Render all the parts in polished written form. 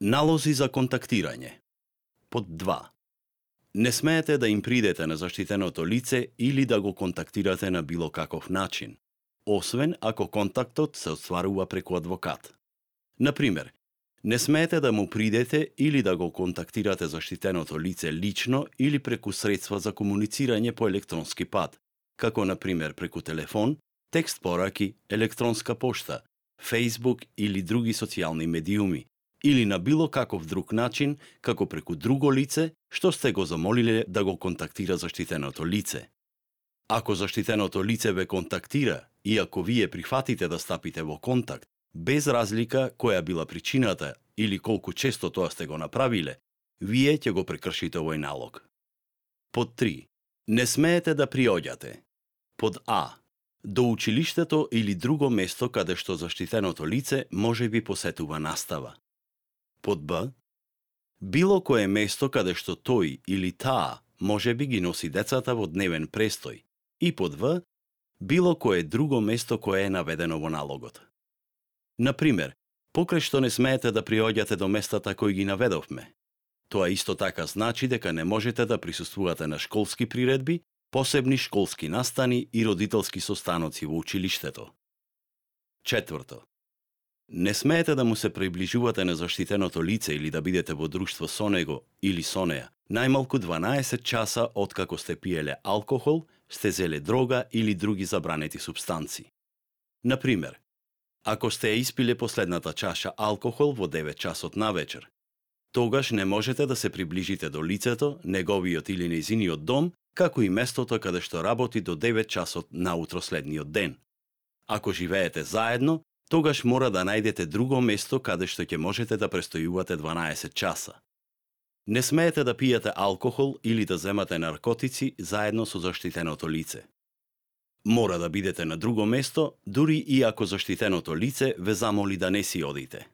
Налози за контактирање. Под 2. Не смеете да им придете на заштитеното лице или да го контактирате на било каков начин, освен ако контактот се остварува преку адвокат. Например, не смеете да му придете или да го контактирате заштитеното лице лично или преку средства за комуницирање по електронски пат, како например преку телефон, текст пораки, електронска пошта, Facebook или други социјални медиуми, или на било каков друг начин, како преку друго лице, што сте го замолиле да го контактира заштитеното лице. Ако заштитеното лице ве контактира и ако вие прифатите да стапите во контакт, без разлика која била причината или колку често тоа сте го направиле, вие ќе го прекршите овој налог. Под 3. Не смеете да приоѓате. Под А. До училиштето или друго место каде што заштитеното лице може би посетува настава. Под Б. Било кое место каде што тој или таа може би ги носи децата во дневен престој. И под В. Било кое друго место кое е наведено во налогот. Например, покрај што не смеете да приоѓате до местата кои ги наведовме. Тоа исто така значи дека не можете да присуствувате на школски приредби, посебни школски настани и родителски состаноци во училиштето. 4. Не смеете да му се приближувате на заштитеното лице или да бидете во друштво со него или со неа најмалку 12 часа откако сте пиеле алкохол, сте зеле дрога или други забранети супстанци. Например, ако сте испиле последната чаша алкохол во 9 часот навечер, тогаш не можете да се приближите до лицето, неговиот или нејзиниот дом, како и местото каде што работи до 9 часот наутро следниот ден. Ако живеете заедно, тогаш мора да најдете друго место каде што ќе можете да престојувате 12 часа. Не смеете да пиете алкохол или да земате наркотици заедно со заштитеното лице. Мора да бидете на друго место, дури и ако заштитеното лице ве замоли да не си одите.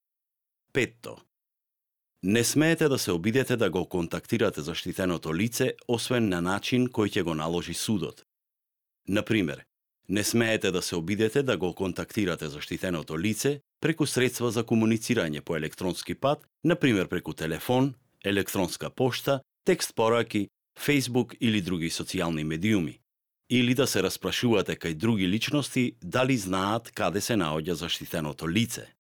5. Не смеете да се обидете да го контактирате заштитеното лице, освен на начин кој ќе го наложи судот. Например, не смеете да се обидете да го контактирате заштитеното лице преку средства за комуницирање по електронски пат, например преку телефон, електронска пошта, текст пораки, Facebook или други социјални медиуми, или да се распрашувате кај други личности дали знаат каде се наоѓа заштитеното лице.